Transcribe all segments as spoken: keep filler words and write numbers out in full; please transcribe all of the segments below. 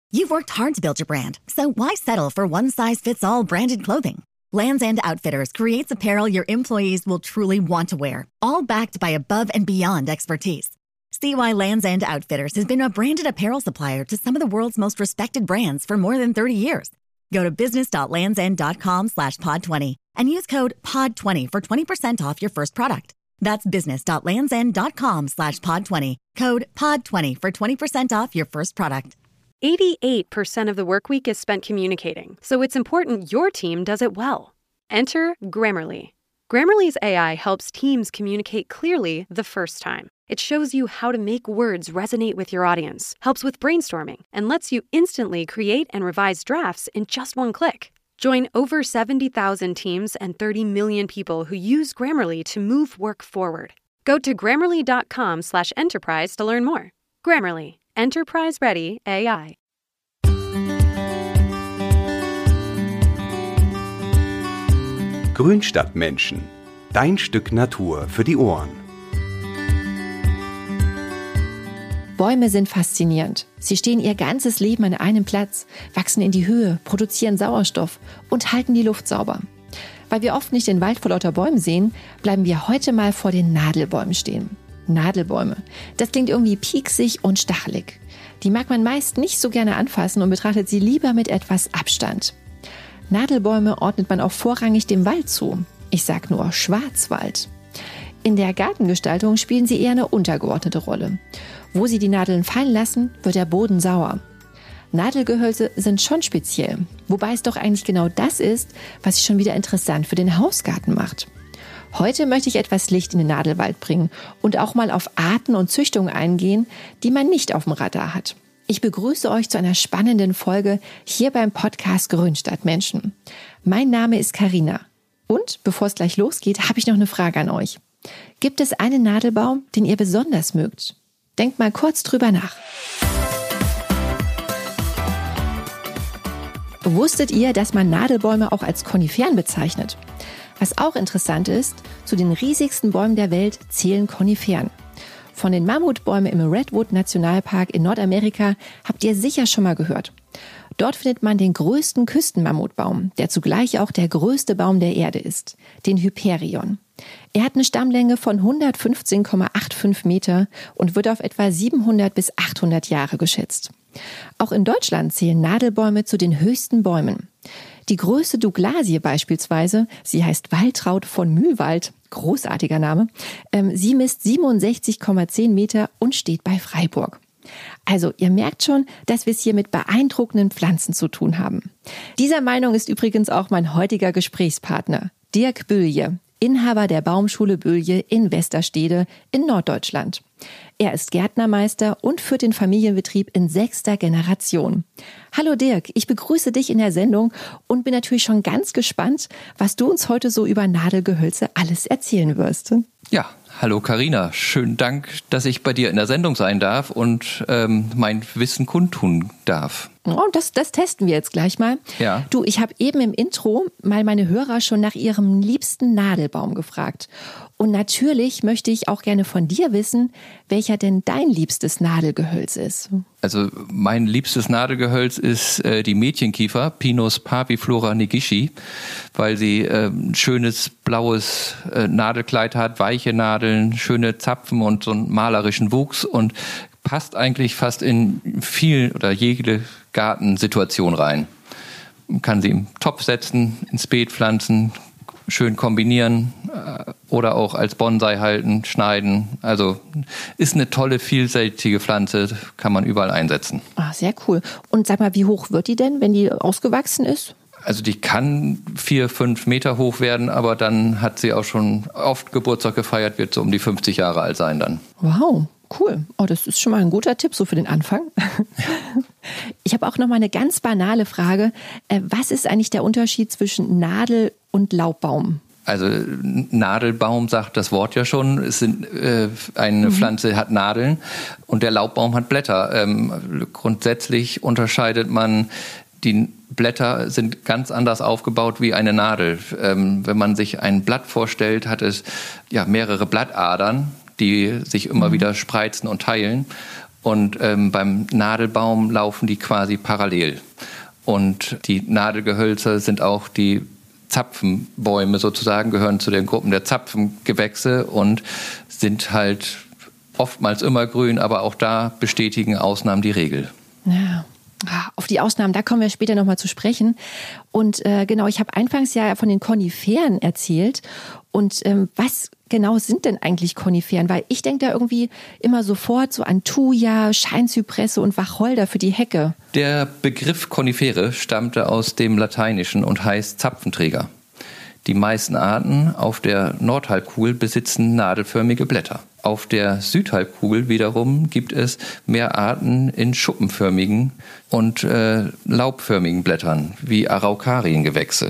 You've worked hard to build your brand, so why settle for one-size-fits-all branded clothing? Lands' End Outfitters creates apparel your employees will truly want to wear, all backed by above-and-beyond expertise. See why Lands' End Outfitters has been a branded apparel supplier to some of the world's most respected brands for more than thirty years. Go to business.landsend.com slash pod 20 and use code pod twenty for twenty percent off your first product. That's business.landsend.com slash pod 20, code pod twenty for twenty percent off your first product. eighty-eight percent of the work week is spent communicating, so it's important your team does it well. Enter Grammarly. Grammarly's A I helps teams communicate clearly the first time. It shows you how to make words resonate with your audience, helps with brainstorming, and lets you instantly create and revise drafts in just one click. Join over seventy thousand teams and thirty million people who use Grammarly to move work forward. Go to grammarly.com slash enterprise to learn more. Grammarly. Enterprise-ready A I. Grünstadtmenschen. Dein Stück Natur für die Ohren. Bäume sind faszinierend. Sie stehen ihr ganzes Leben an einem Platz, wachsen in die Höhe, produzieren Sauerstoff und halten die Luft sauber. Weil wir oft nicht den Wald vor lauter Bäumen sehen, bleiben wir heute mal vor den Nadelbäumen stehen. Nadelbäume. Das klingt irgendwie pieksig und stachelig. Die mag man meist nicht so gerne anfassen und betrachtet sie lieber mit etwas Abstand. Nadelbäume ordnet man auch vorrangig dem Wald zu. Ich sag nur Schwarzwald. In der Gartengestaltung spielen sie eher eine untergeordnete Rolle. Wo sie die Nadeln fallen lassen, wird der Boden sauer. Nadelgehölze sind schon speziell, wobei es doch eigentlich genau das ist, was sie schon wieder interessant für den Hausgarten macht. Heute möchte ich etwas Licht in den Nadelwald bringen und auch mal auf Arten und Züchtungen eingehen, die man nicht auf dem Radar hat. Ich begrüße euch zu einer spannenden Folge hier beim Podcast Grünstadtmenschen. Mein Name ist Carina. Und bevor es gleich losgeht, habe ich noch eine Frage an euch. Gibt es einen Nadelbaum, den ihr besonders mögt? Denkt mal kurz drüber nach. Wusstet ihr, dass man Nadelbäume auch als Koniferen bezeichnet? Was auch interessant ist, zu den riesigsten Bäumen der Welt zählen Koniferen. Von den Mammutbäumen im Redwood-Nationalpark in Nordamerika habt ihr sicher schon mal gehört. Dort findet man den größten Küstenmammutbaum, der zugleich auch der größte Baum der Erde ist, den Hyperion. Er hat eine Stammlänge von hundertfünfzehn Komma fünfundachtzig Meter und wird auf etwa siebenhundert bis achthundert Jahre geschätzt. Auch in Deutschland zählen Nadelbäume zu den höchsten Bäumen. Die größte Douglasie beispielsweise, sie heißt Waltraud von Mühlwald, großartiger Name, ähm, sie misst siebenundsechzig Komma zehn Meter und steht bei Freiburg. Also ihr merkt schon, dass wir es hier mit beeindruckenden Pflanzen zu tun haben. Dieser Meinung ist übrigens auch mein heutiger Gesprächspartner, Dirk Böhlje, Inhaber der Baumschule Böhlje in Westerstede in Norddeutschland. Er ist Gärtnermeister und führt den Familienbetrieb in sechster Generation. Hallo Dirk, ich begrüße dich in der Sendung und bin natürlich schon ganz gespannt, was du uns heute so über Nadelgehölze alles erzählen wirst. Ja, hallo Carina, schönen Dank, dass ich bei dir in der Sendung sein darf und ähm, mein Wissen kundtun darf. Oh, das, das testen wir jetzt gleich mal. Ja. Du, ich habe eben im Intro mal meine Hörer schon nach ihrem liebsten Nadelbaum gefragt. Und natürlich möchte ich auch gerne von dir wissen, welcher denn dein liebstes Nadelgehölz ist. Also mein liebstes Nadelgehölz ist äh, die Mädchenkiefer, Pinus parviflora nigishi, weil sie äh, ein schönes blaues äh, Nadelkleid hat, weiche Nadeln, schöne Zapfen und so einen malerischen Wuchs und passt eigentlich fast in viel oder jede Gartensituation rein. Man kann sie im Topf setzen, ins Beet pflanzen, schön kombinieren äh, oder auch als Bonsai halten, schneiden. Also ist eine tolle, vielseitige Pflanze, kann man überall einsetzen. Ah, sehr cool. Und sag mal, wie hoch wird die denn, wenn die ausgewachsen ist? Also die kann vier, fünf Meter hoch werden, aber dann hat sie auch schon oft Geburtstag gefeiert, wird so um die fünfzig Jahre alt sein dann. Wow. Cool. Oh, das ist schon mal ein guter Tipp so für den Anfang. Ich habe auch noch mal eine ganz banale Frage. Was ist eigentlich der Unterschied zwischen Nadel und Laubbaum? Also Nadelbaum sagt das Wort ja schon. Es sind, äh, eine mhm. Pflanze hat Nadeln und der Laubbaum hat Blätter. Ähm, grundsätzlich unterscheidet man, die Blätter sind ganz anders aufgebaut wie eine Nadel. Ähm, wenn man sich ein Blatt vorstellt, hat es ja mehrere Blattadern, die sich immer mhm. wieder spreizen und teilen. Und ähm, beim Nadelbaum laufen die quasi parallel. Und die Nadelgehölze sind auch die Zapfenbäume sozusagen, gehören zu den Gruppen der Zapfengewächse und sind halt oftmals immer grün, aber auch da bestätigen Ausnahmen die Regel. Ja. Auf die Ausnahmen, da kommen wir später nochmal zu sprechen. Und äh, genau, ich habe anfangs ja von den Koniferen erzählt. Und ähm, was genau sind denn eigentlich Koniferen? Weil ich denke da irgendwie immer sofort so an Thuja, Scheinzypresse und Wacholder für die Hecke. Der Begriff Konifere stammte aus dem Lateinischen und heißt Zapfenträger. Die meisten Arten auf der Nordhalbkugel besitzen nadelförmige Blätter. Auf der Südhalbkugel wiederum gibt es mehr Arten in schuppenförmigen und äh, laubförmigen Blättern, wie Araucariengewächse.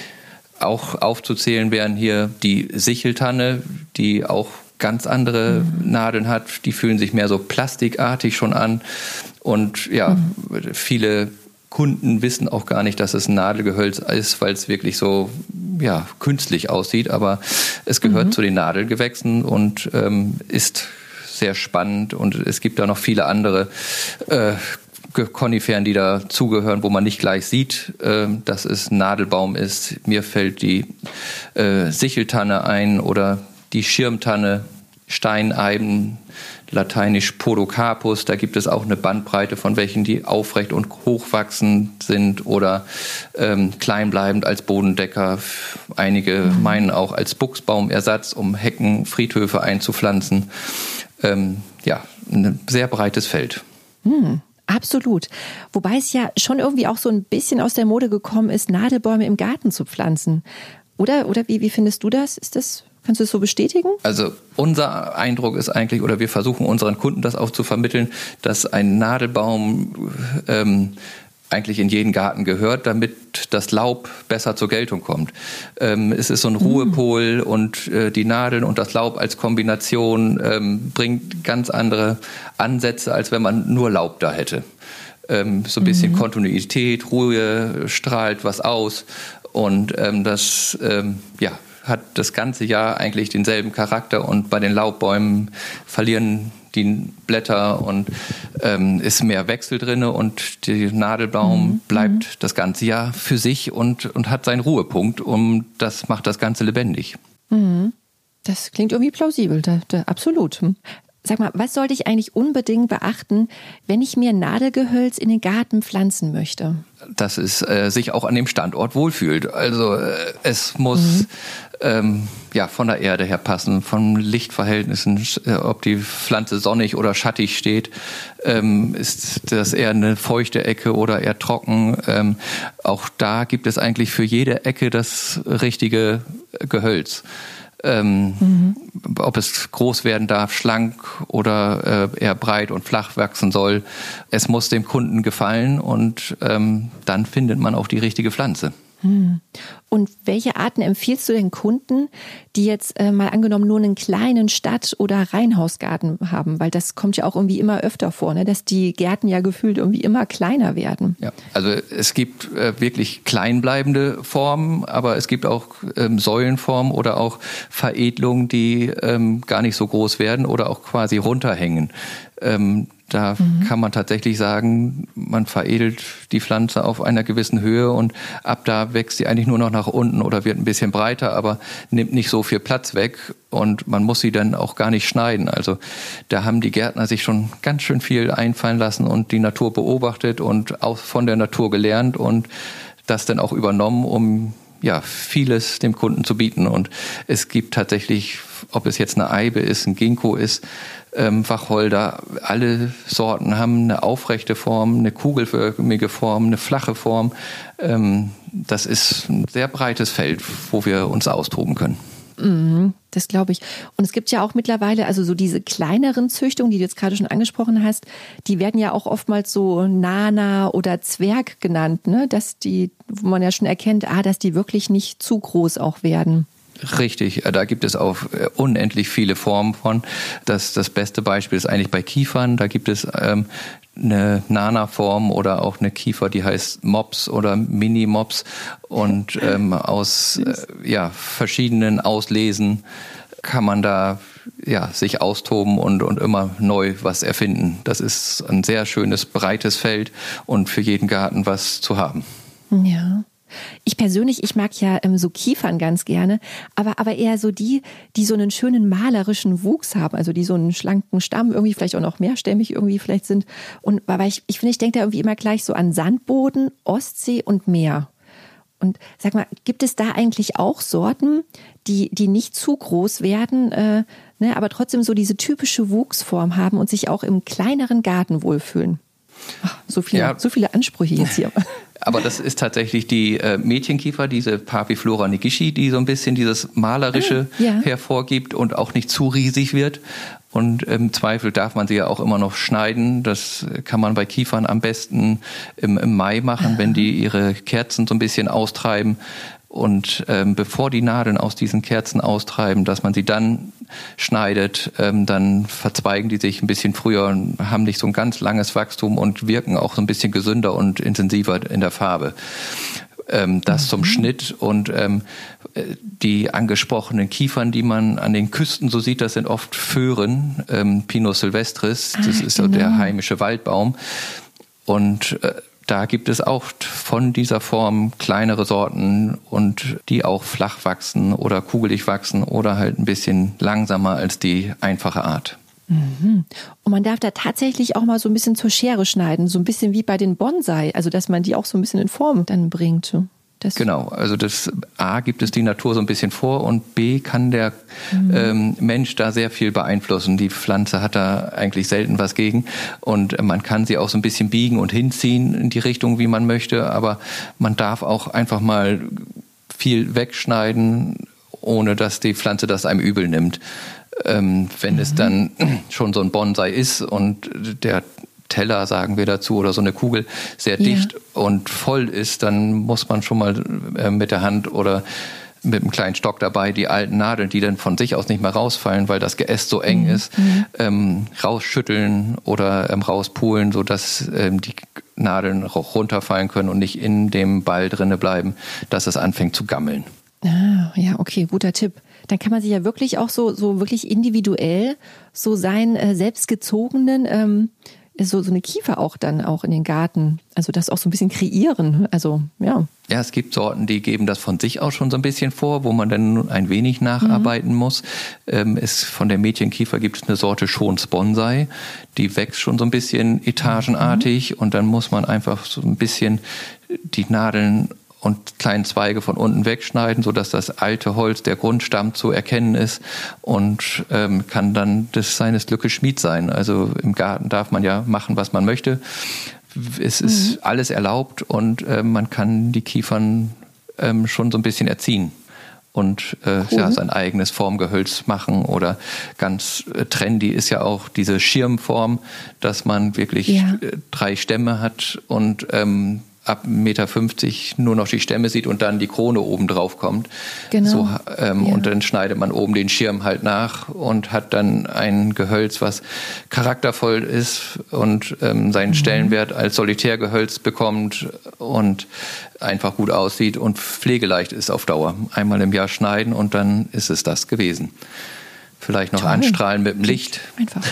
Auch aufzuzählen wären hier die Sicheltanne, die auch ganz andere mhm. Nadeln hat. Die fühlen sich mehr so plastikartig schon an. Und ja, mhm. viele Kunden wissen auch gar nicht, dass es ein Nadelgehölz ist, weil es wirklich so ja, künstlich aussieht. Aber es gehört mhm. zu den Nadelgewächsen und ähm, ist sehr spannend. Und es gibt da noch viele andere äh, Koniferen, die dazugehören, wo man nicht gleich sieht, äh, dass es ein Nadelbaum ist. Mir fällt die äh, Sicheltanne ein oder die Schirmtanne, Steineiben, lateinisch Podocarpus. Da gibt es auch eine Bandbreite von welchen, die aufrecht und hochwachsend sind oder ähm, kleinbleibend als Bodendecker. Einige mhm. meinen auch als Buchsbaumersatz, um Hecken, Friedhöfe einzupflanzen. Ähm, ja, ein sehr breites Feld. Mhm. Absolut. Wobei es ja schon irgendwie auch so ein bisschen aus der Mode gekommen ist, Nadelbäume im Garten zu pflanzen. Oder, oder wie, wie findest du das? Ist das, kannst du das so bestätigen? Also unser Eindruck ist eigentlich, oder wir versuchen unseren Kunden das auch zu vermitteln, dass ein Nadelbaum ähm, eigentlich in jeden Garten gehört, damit das Laub besser zur Geltung kommt. Ähm, es ist so ein Ruhepol mm. und äh, die Nadeln und das Laub als Kombination ähm, bringt ganz andere Ansätze, als wenn man nur Laub da hätte. Ähm, so ein bisschen mm. Kontinuität, Ruhe, strahlt was aus und ähm, das ähm, ja, hat das ganze Jahr eigentlich denselben Charakter und bei den Laubbäumen verlieren die Blätter und ähm, ist mehr Wechsel drin und der Nadelbaum mhm. bleibt das ganze Jahr für sich und, und hat seinen Ruhepunkt und das macht das Ganze lebendig. Mhm. Das klingt irgendwie plausibel, da, da, absolut. Sag mal, was sollte ich eigentlich unbedingt beachten, wenn ich mir Nadelgehölz in den Garten pflanzen möchte? Dass es äh, sich auch an dem Standort wohlfühlt. Also äh, es muss mhm. ähm, ja von der Erde her passen, von Lichtverhältnissen, äh, ob die Pflanze sonnig oder schattig steht. Ähm, ist das eher eine feuchte Ecke oder eher trocken? Ähm, auch da gibt es eigentlich für jede Ecke das richtige Gehölz. Ähm, mhm. Ob es groß werden darf, schlank oder äh, eher breit und flach wachsen soll. Es muss dem Kunden gefallen und ähm, dann findet man auch die richtige Pflanze. Und welche Arten empfiehlst du den Kunden, die jetzt äh, mal angenommen nur einen kleinen Stadt- oder Reihenhausgarten haben? Weil das kommt ja auch irgendwie immer öfter vor, ne? Dass die Gärten ja gefühlt irgendwie immer kleiner werden. Ja, also es gibt äh, wirklich kleinbleibende Formen, aber es gibt auch ähm, Säulenformen oder auch Veredelungen, die ähm, gar nicht so groß werden oder auch quasi runterhängen. Ähm, Da mhm. kann man tatsächlich sagen, man veredelt die Pflanze auf einer gewissen Höhe und ab da wächst sie eigentlich nur noch nach unten oder wird ein bisschen breiter, aber nimmt nicht so viel Platz weg und man muss sie dann auch gar nicht schneiden. Also da haben die Gärtner sich schon ganz schön viel einfallen lassen und die Natur beobachtet und auch von der Natur gelernt und das dann auch übernommen, um ja vieles dem Kunden zu bieten. Und es gibt tatsächlich, ob es jetzt eine Eibe ist, ein Ginkgo ist, Ähm, Wacholder, alle Sorten haben eine aufrechte Form, eine kugelförmige Form, eine flache Form. Ähm, das ist ein sehr breites Feld, wo wir uns austoben können. Mhm, das glaube ich. Und es gibt ja auch mittlerweile, also so diese kleineren Züchtungen, die du jetzt gerade schon angesprochen hast, die werden ja auch oftmals so Nana oder Zwerg genannt, ne? Dass die, wo man ja schon erkennt, ah, dass die wirklich nicht zu groß auch werden. Richtig, da gibt es auch unendlich viele Formen von. Das, das beste Beispiel ist eigentlich bei Kiefern. Da gibt es ähm, eine Nana-Form oder auch eine Kiefer, die heißt Mops oder Mini-Mops. Und ähm, aus äh, ja, verschiedenen Auslesen kann man da ja, sich austoben und, und immer neu was erfinden. Das ist ein sehr schönes, breites Feld und für jeden Garten was zu haben. Ja. Ich persönlich, ich mag ja ähm, so Kiefern ganz gerne, aber, aber eher so die, die so einen schönen malerischen Wuchs haben, also die so einen schlanken Stamm irgendwie vielleicht auch noch mehrstämmig irgendwie vielleicht sind. Und weil ich, ich finde, ich denke da irgendwie immer gleich so an Sandboden, Ostsee und Meer. Und sag mal, gibt es da eigentlich auch Sorten, die, die nicht zu groß werden, äh, ne, aber trotzdem so diese typische Wuchsform haben und sich auch im kleineren Garten wohlfühlen? Ach, so viele, ja. so viele Ansprüche jetzt hier. Aber das ist tatsächlich die äh, Mädchenkiefer, diese Papiflora nigishi, die so ein bisschen dieses Malerische ah, ja. hervorgibt und auch nicht zu riesig wird. Und im Zweifel darf man sie ja auch immer noch schneiden. Das kann man bei Kiefern am besten im, im Mai machen, ah. wenn die ihre Kerzen so ein bisschen austreiben. Und ähm, bevor die Nadeln aus diesen Kerzen austreiben, dass man sie dann schneidet, ähm, dann verzweigen die sich ein bisschen früher und haben nicht so ein ganz langes Wachstum und wirken auch so ein bisschen gesünder und intensiver in der Farbe. Ähm, das mhm. zum Schnitt und ähm, die angesprochenen Kiefern, die man an den Küsten so sieht, das sind oft Föhren, ähm, Pinus silvestris, das ah, ist so genau. der heimische Waldbaum. Und äh, da gibt es auch von dieser Form kleinere Sorten und die auch flach wachsen oder kugelig wachsen oder halt ein bisschen langsamer als die einfache Art. Mhm. Und man darf da tatsächlich auch mal so ein bisschen zur Schere schneiden, so ein bisschen wie bei den Bonsai, also dass man die auch so ein bisschen in Form dann bringt. Das genau, also das A gibt es die Natur so ein bisschen vor und B kann der mhm. ähm, Mensch da sehr viel beeinflussen. Die Pflanze hat da eigentlich selten was gegen und man kann sie auch so ein bisschen biegen und hinziehen in die Richtung, wie man möchte, aber man darf auch einfach mal viel wegschneiden, ohne dass die Pflanze das einem übel nimmt. Ähm, wenn mhm. es dann schon so ein Bonsai ist und der Teller, sagen wir dazu, oder so eine Kugel sehr dicht ja. und voll ist, dann muss man schon mal äh, mit der Hand oder mit einem kleinen Stock dabei die alten Nadeln, die dann von sich aus nicht mehr rausfallen, weil das Geäst so eng mhm. ist, ähm, rausschütteln oder ähm, rauspulen, sodass ähm, die Nadeln auch runterfallen können und nicht in dem Ball drinne bleiben, dass es anfängt zu gammeln. Ah, ja, okay, guter Tipp. Dann kann man sich ja wirklich auch so, so wirklich individuell so seinen äh, selbstgezogenen ähm, so, so eine Kiefer auch dann auch in den Garten, also das auch so ein bisschen kreieren, also ja. Ja, es gibt Sorten, die geben das von sich aus schon so ein bisschen vor, wo man dann ein wenig nacharbeiten mhm. muss. Ähm, es, von der Mädchenkiefer gibt es eine Sorte Schons Bonsai, die wächst schon so ein bisschen etagenartig mhm. und dann muss man einfach so ein bisschen die Nadeln und kleine Zweige von unten wegschneiden, sodass das alte Holz, der Grundstamm, zu erkennen ist und ähm, kann dann des seines Glückes Schmied sein. Also im Garten darf man ja machen, was man möchte. Es ist mhm. alles erlaubt und äh, man kann die Kiefern ähm, schon so ein bisschen erziehen und äh, cool. ja, sein eigenes Formgehölz machen oder ganz äh, trendy ist ja auch diese Schirmform, dass man wirklich ja. äh, drei Stämme hat und ähm, ab eins Komma fünfzig Meter nur noch die Stämme sieht und dann die Krone oben drauf kommt. Genau. So, ähm, ja. Und dann schneidet man oben den Schirm halt nach und hat dann ein Gehölz, was charaktervoll ist und ähm, seinen mhm. Stellenwert als Solitärgehölz bekommt und einfach gut aussieht und pflegeleicht ist auf Dauer. Einmal im Jahr schneiden und dann ist es das gewesen. Vielleicht noch Toll. Anstrahlen mit dem Licht. Einfach.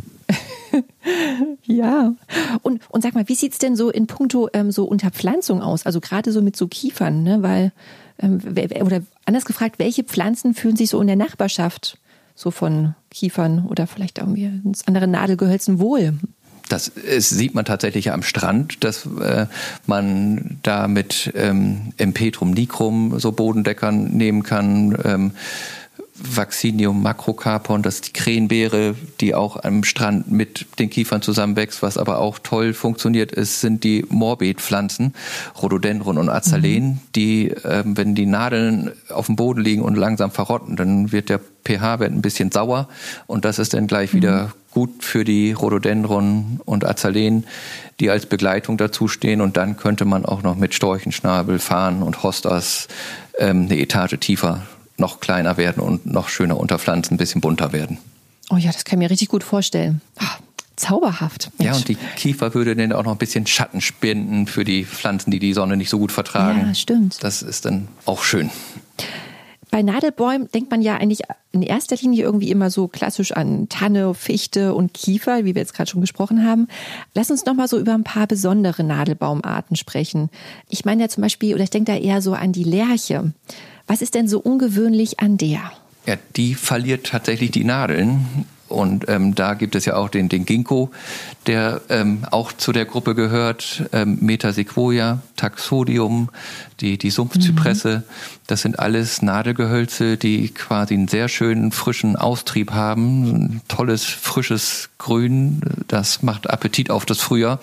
Ja, und, und sag mal, wie sieht's denn so in puncto ähm, so Unterpflanzung aus? Also gerade so mit so Kiefern, ne? Weil, ähm, oder anders gefragt, welche Pflanzen fühlen sich so in der Nachbarschaft so von Kiefern oder vielleicht irgendwie anderen Nadelgehölzen wohl? Das ist, sieht man tatsächlich am Strand, dass äh, man da mit ähm, Empetrum nigrum so Bodendeckern nehmen kann, ähm, Vaccinium macrocarpon, das ist die Krähenbeere, die auch am Strand mit den Kiefern zusammenwächst. Was aber auch toll funktioniert ist, sind die Morbidpflanzen, Rhododendron und Azaleen, mhm. die, äh, wenn die Nadeln auf dem Boden liegen und langsam verrotten, dann wird der pH-Wert ein bisschen sauer und das ist dann gleich mhm. wieder gut für die Rhododendron und Azaleen, die als Begleitung dazu stehen und dann könnte man auch noch mit Storchenschnabel, Farn und Hostas ähm, eine Etage tiefer noch kleiner werden und noch schöner unterpflanzen, ein bisschen bunter werden. Oh ja, das kann ich mir richtig gut vorstellen. Ach, zauberhaft. Mensch. Ja, und die Kiefer würde dann auch noch ein bisschen Schatten spenden für die Pflanzen, die die Sonne nicht so gut vertragen. Ja, stimmt. Das ist dann auch schön. Bei Nadelbäumen denkt man ja eigentlich in erster Linie irgendwie immer so klassisch an Tanne, Fichte und Kiefer, wie wir jetzt gerade schon gesprochen haben. Lass uns noch mal so über ein paar besondere Nadelbaumarten sprechen. Ich meine ja zum Beispiel, oder ich denke da eher so an die Lärche. Was ist denn so ungewöhnlich an der? Ja, die verliert tatsächlich die Nadeln. Und ähm, da gibt es ja auch den, den Ginkgo, der ähm, auch zu der Gruppe gehört, ähm, Metasequoia, Taxodium, die, die Sumpfzypresse. Mhm. Das sind alles Nadelgehölze, die quasi einen sehr schönen frischen Austrieb haben. Ein tolles, frisches Grün, das macht Appetit auf das Frühjahr.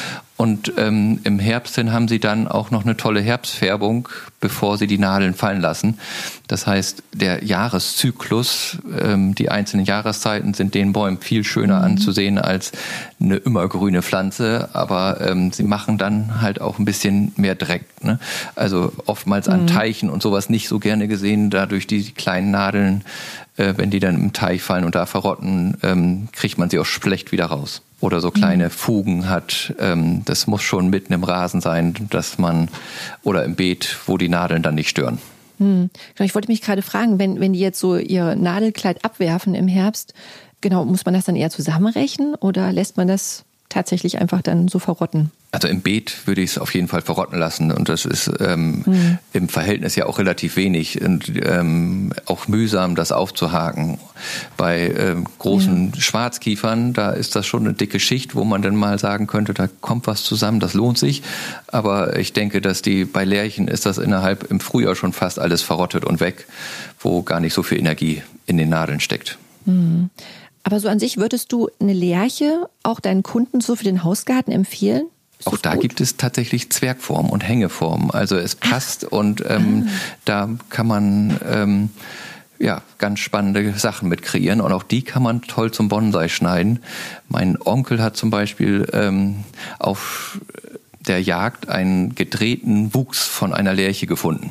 Und ähm, im Herbst hin haben sie dann auch noch eine tolle Herbstfärbung, bevor sie die Nadeln fallen lassen. Das heißt, der Jahreszyklus, ähm, die einzelnen Jahreszeiten sind den Bäumen viel schöner mhm. anzusehen als eine immergrüne Pflanze. Aber ähm, sie machen dann halt auch ein bisschen mehr Dreck. Ne? Also oftmals an mhm. Teichen und sowas nicht so gerne gesehen, dadurch die kleinen Nadeln, äh, wenn die dann im Teich fallen und da verrotten, ähm, kriegt man sie auch schlecht wieder raus. Oder so kleine Fugen hat, ähm, das muss schon mitten im Rasen sein, dass man, oder im Beet, wo die Nadeln dann nicht stören. Hm. Ich wollte mich gerade fragen, wenn, wenn die jetzt so ihr Nadelkleid abwerfen im Herbst, genau, muss man das dann eher zusammenrechnen oder lässt man das tatsächlich einfach dann so verrotten? Also im Beet würde ich es auf jeden Fall verrotten lassen und das ist ähm, mhm. im Verhältnis ja auch relativ wenig und ähm, auch mühsam, das aufzuhaken. Bei ähm, großen ja. Schwarzkiefern, da ist das schon eine dicke Schicht, wo man dann mal sagen könnte, da kommt was zusammen, das lohnt sich. Aber ich denke, dass die bei Lärchen ist das innerhalb im Frühjahr schon fast alles verrottet und weg, wo gar nicht so viel Energie in den Nadeln steckt. Mhm. Aber so an sich würdest du eine Lärche auch deinen Kunden so für den Hausgarten empfehlen? Ist auch da gut? Gibt es tatsächlich Zwergformen und Hängeformen. Also es passt Ach. und ähm, ah. da kann man ähm, ja, ganz spannende Sachen mit kreieren. Und auch die kann man toll zum Bonsai schneiden. Mein Onkel hat zum Beispiel ähm, auf der Jagd einen gedrehten Wuchs von einer Lärche gefunden.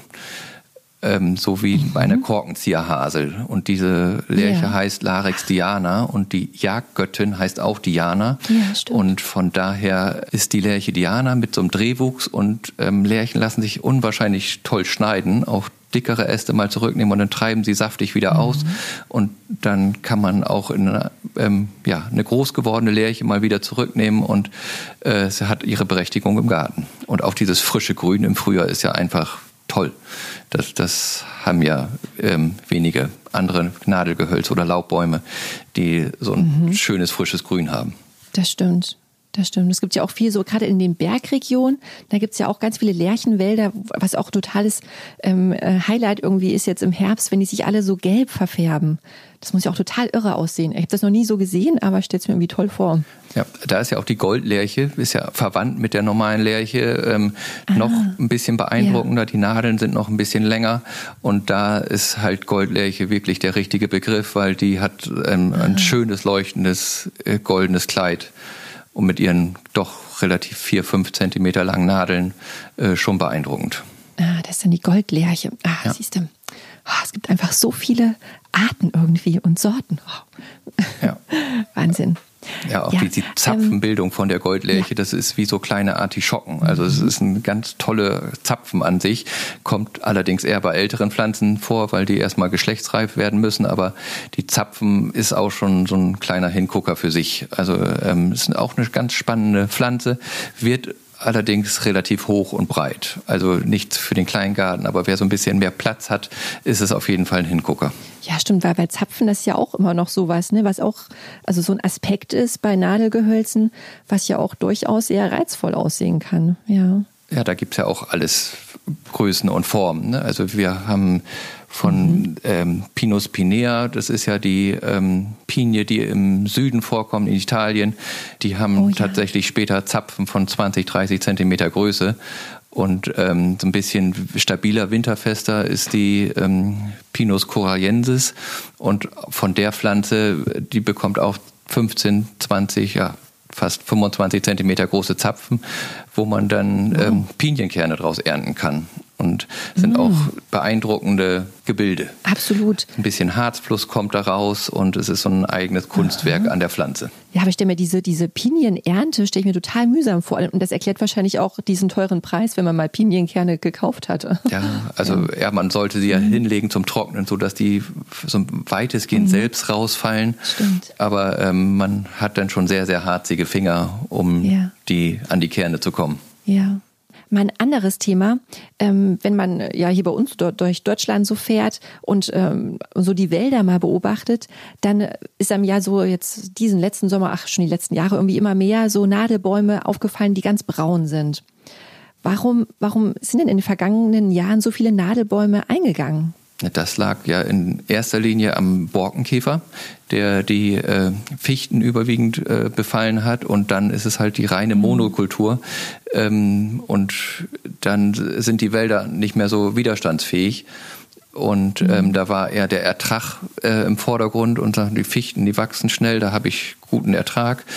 Ähm, so wie mhm. bei einer Korkenzieherhasel. Und diese Lärche ja. heißt Larix diana und die Jagdgöttin heißt auch Diana. Ja, stimmt. Und von daher ist die Lärche Diana mit so einem Drehwuchs und ähm, Lärchen lassen sich unwahrscheinlich toll schneiden. Auch dickere Äste mal zurücknehmen und dann treiben sie saftig wieder mhm. aus. Und dann kann man auch in eine, ähm, ja, eine groß gewordene Lärche mal wieder zurücknehmen und äh, sie hat ihre Berechtigung im Garten. Und auch dieses frische Grün im Frühjahr ist ja einfach toll. Das, das haben ja ähm, wenige andere Nadelgehölze oder Laubbäume, die so ein mhm. schönes, frisches Grün haben. Das stimmt. Das stimmt. Es gibt ja auch viel so, gerade in den Bergregionen, da gibt es ja auch ganz viele Lärchenwälder, was auch totales ähm, Highlight irgendwie ist jetzt im Herbst, wenn die sich alle so gelb verfärben. Das muss ja auch total irre aussehen. Ich habe das noch nie so gesehen, aber ich stelle es mir irgendwie toll vor. Ja, da ist ja auch die Goldlärche, ist ja verwandt mit der normalen Lärche, ähm, ah, noch ein bisschen beeindruckender. Ja. Die Nadeln sind noch ein bisschen länger und da ist halt Goldlärche wirklich der richtige Begriff, weil die hat ähm, ah. ein schönes, leuchtendes, äh, goldenes Kleid. Und mit ihren doch relativ vier, fünf Zentimeter langen Nadeln äh, schon beeindruckend. Ah, das ist dann die Goldlärche. Ah, ja. Siehst du. Oh, es gibt einfach so viele Arten irgendwie und Sorten. Oh. Ja. Wahnsinn. Ja, auch ja, die, die Zapfenbildung ähm, von der Goldlärche, ja. das ist wie so kleine Artischocken. Also es ist ein ganz tolle Zapfen an sich, kommt allerdings eher bei älteren Pflanzen vor, weil die erstmal geschlechtsreif werden müssen. Aber die Zapfen ist auch schon so ein kleiner Hingucker für sich. Also ähm, ist auch eine ganz spannende Pflanze, wird allerdings relativ hoch und breit. Also nichts für den kleinen Garten, aber wer so ein bisschen mehr Platz hat, ist es auf jeden Fall ein Hingucker. Ja, stimmt, weil bei Zapfen das ist ja auch immer noch sowas, ne, was auch also so ein Aspekt ist bei Nadelgehölzen, was ja auch durchaus sehr reizvoll aussehen kann. Ja, ja, da gibt es ja auch alles Größen und Formen. Ne? Also wir haben von mhm. ähm, Pinus pinea, das ist ja die ähm, Pinie, die im Süden vorkommt, in Italien. Die haben oh, ja. tatsächlich später Zapfen von zwanzig, dreißig Zentimeter Größe. Und ähm, so ein bisschen stabiler, winterfester ist die ähm, Pinus corallensis. Und von der Pflanze, die bekommt auch fünfzehn, zwanzig, ja, fast fünfundzwanzig Zentimeter große Zapfen, wo man dann ähm, Pinienkerne draus ernten kann. Und und sind mm. auch beeindruckende Gebilde. Absolut. Ein bisschen Harzfluss kommt da raus und es ist so ein eigenes Kunstwerk Aha. an der Pflanze. Ja, aber ich stelle mir diese, diese Pinienernte, stelle ich mir total mühsam vor. Und das erklärt wahrscheinlich auch diesen teuren Preis, wenn man mal Pinienkerne gekauft hatte. Ja, also ja, ja man sollte sie ja mhm. hinlegen zum Trocknen, sodass die so weitestgehend mhm. selbst rausfallen. Stimmt. Aber ähm, man hat dann schon sehr, sehr harzige Finger, um ja. die an die Kerne zu kommen. Ja. Mal ein anderes Thema, ähm, wenn man ja hier bei uns dort durch Deutschland so fährt und ähm, so die Wälder mal beobachtet, dann ist einem ja so jetzt diesen letzten Sommer, ach schon die letzten Jahre irgendwie immer mehr so Nadelbäume aufgefallen, die ganz braun sind. Warum, warum sind denn in den vergangenen Jahren so viele Nadelbäume eingegangen? Das lag ja in erster Linie am Borkenkäfer, der die äh, Fichten überwiegend äh, befallen hat. Und dann ist es halt die reine Monokultur. Ähm, und dann sind die Wälder nicht mehr so widerstandsfähig. Und ähm, da war eher der Ertrag äh, im Vordergrund. Und die Fichten, die wachsen schnell, da habe ich guten Ertrag.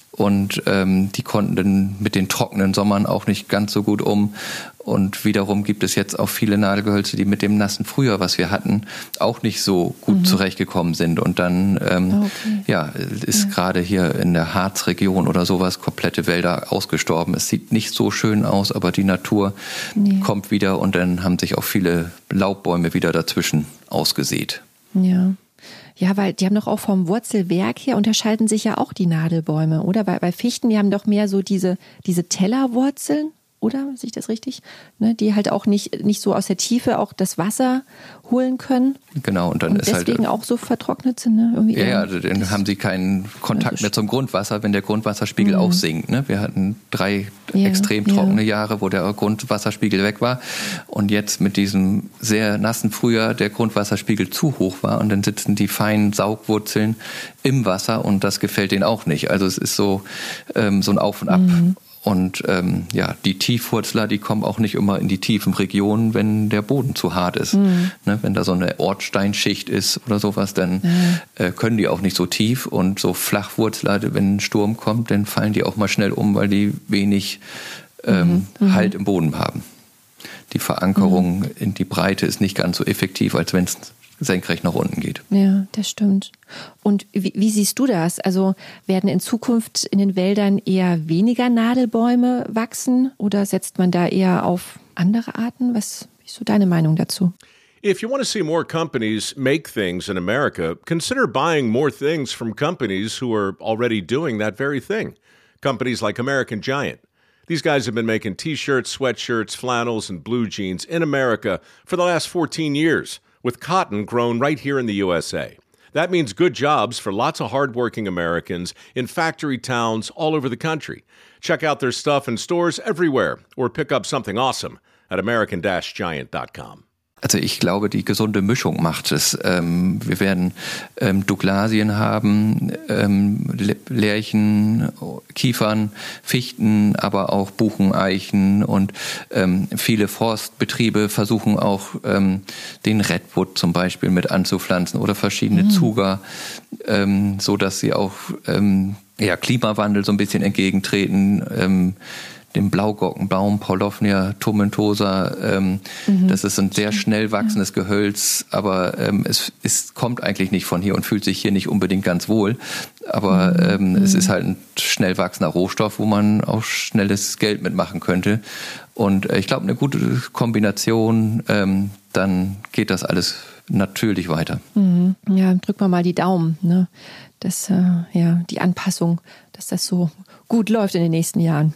Und ähm, die konnten dann mit den trockenen Sommern auch nicht ganz so gut um. Und wiederum gibt es jetzt auch viele Nadelgehölze, die mit dem nassen Frühjahr, was wir hatten, auch nicht so gut mhm. zurechtgekommen sind. Und dann ähm, okay. ja, ist ja. gerade hier in der Harzregion oder sowas komplette Wälder ausgestorben. Es sieht nicht so schön aus, aber die Natur nee. kommt wieder und dann haben sich auch viele Laubbäume wieder dazwischen ausgesät. Ja. Ja, weil die haben doch auch vom Wurzelwerk her unterscheiden sich ja auch die Nadelbäume, oder? Weil bei Fichten, die haben doch mehr so diese, diese Tellerwurzeln, oder? Sehe ich das richtig? Ne, die halt auch nicht, nicht so aus der Tiefe auch das Wasser holen können. Genau, und dann und ist halt deswegen auch so vertrocknet sind, ne? Irgendwie ja, ja, dann haben sie keinen Kontakt mehr zum Grundwasser, wenn der Grundwasserspiegel mhm. auch sinkt. Ne? Wir hatten drei ja, extrem trockene ja. Jahre, wo der Grundwasserspiegel weg war. Und jetzt mit diesem sehr nassen Frühjahr der Grundwasserspiegel zu hoch war und dann sitzen die feinen Saugwurzeln im Wasser und das gefällt denen auch nicht. Also es ist so, ähm, so ein Auf und Ab. Mhm. Und ähm, ja, die Tiefwurzler, die kommen auch nicht immer in die tiefen Regionen, wenn der Boden zu hart ist. Mhm. Ne, wenn da so eine Ortsteinschicht ist oder sowas, dann mhm. äh, können die auch nicht so tief. Und so Flachwurzler, wenn ein Sturm kommt, dann fallen die auch mal schnell um, weil die wenig ähm, mhm. Halt im Boden haben. Die Verankerung mhm. in die Breite ist nicht ganz so effektiv, als wenn es senkrecht nach unten geht. Ja, das stimmt. Und wie, wie siehst du das? Also werden in Zukunft in den Wäldern eher weniger Nadelbäume wachsen oder setzt man da eher auf andere Arten? Was ist so deine Meinung dazu? If you want to see more companies make things in America, consider buying more things from companies who are already doing that very thing. Companies like American Giant. These guys have been making T-shirts, sweatshirts, flannels, and blue jeans in America for the last fourteen years. With cotton grown right here in the U S A. That means good jobs for lots of hardworking Americans in factory towns all over the country. Check out their stuff in stores everywhere or pick up something awesome at American Giant dot com. Also ich glaube, die gesunde Mischung macht es. Ähm, wir werden ähm, Douglasien haben, ähm, Lärchen, Kiefern, Fichten, aber auch Buchen, Eichen und ähm, viele Forstbetriebe versuchen auch ähm, den Redwood zum Beispiel mit anzupflanzen oder verschiedene mhm. Zuger, ähm, so dass sie auch ähm, ja, Klimawandel so ein bisschen entgegentreten. Ähm, dem Blaugockenbaum, Paulownia tomentosa. Ähm, mhm. Das ist ein sehr schnell wachsendes ja. Gehölz, aber ähm, es, es kommt eigentlich nicht von hier und fühlt sich hier nicht unbedingt ganz wohl. Aber ähm, mhm. es ist halt ein schnell wachsender Rohstoff, wo man auch schnelles Geld mitmachen könnte. Und äh, ich glaube, eine gute Kombination, ähm, dann geht das alles natürlich weiter. Mhm. Ja, drücken wir mal die Daumen, ne? Dass äh, ja die Anpassung, dass das so gut läuft in den nächsten Jahren.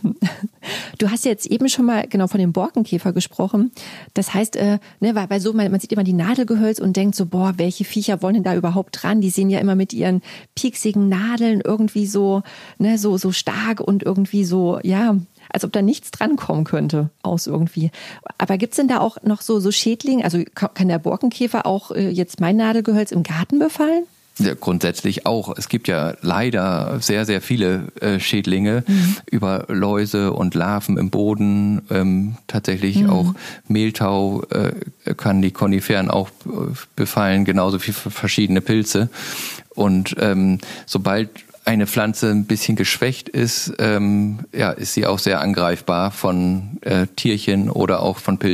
Du hast jetzt eben schon mal genau von dem Borkenkäfer gesprochen. Das heißt, äh, ne, weil, weil so man, man sieht immer die Nadelgehölz und denkt so, boah, welche Viecher wollen denn da überhaupt dran? Die sehen ja immer mit ihren pieksigen Nadeln irgendwie so, ne, so so stark und irgendwie so, ja, als ob da nichts drankommen könnte aus irgendwie. Aber gibt's denn da auch noch so so Schädlinge? Also kann der Borkenkäfer auch äh, jetzt mein Nadelgehölz im Garten befallen? Ja, grundsätzlich auch. Es gibt ja leider sehr, sehr viele äh, Schädlinge mhm. über Läuse und Larven im Boden. Ähm, tatsächlich mhm. auch Mehltau äh, kann die Koniferen auch befallen, genauso wie verschiedene Pilze. Und ähm, sobald eine Pflanze ein bisschen geschwächt ist, ähm, ja, ist sie auch sehr angreifbar von äh, Tierchen oder auch von Pilzen.